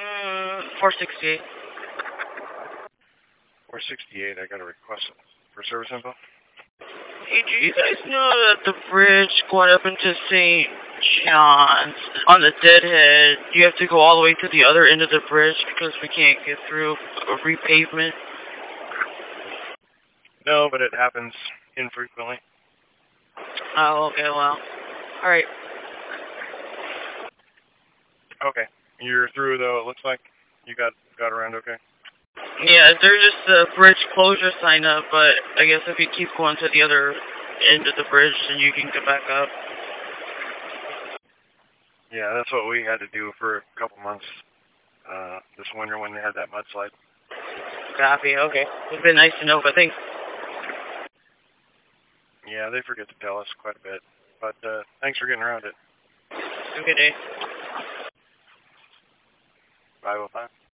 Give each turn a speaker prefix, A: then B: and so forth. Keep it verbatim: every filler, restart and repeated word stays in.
A: Mm, four sixty-eight.
B: four sixty-eight, I got a request for service info.
A: Hey, do you guys know that the bridge going up into Saint John's on the Deadhead, you have to go all the way to the other end of the bridge because we can't get through a repavement?
B: No, but it happens infrequently.
A: Oh, okay, well. Alright.
B: Okay. You're through, though, it looks like. You got got around okay?
A: Yeah, there's just a bridge closure sign up, but I guess if you keep going to the other end of the bridge, then you can get back up.
B: Yeah, that's what we had to do for a couple months uh, this winter when they had that mudslide.
A: Copy, okay. It's been nice to know, but thanks.
B: Yeah, they forget to tell us quite a bit. But uh, thanks for getting around it.
A: Have a good day.
B: five oh five.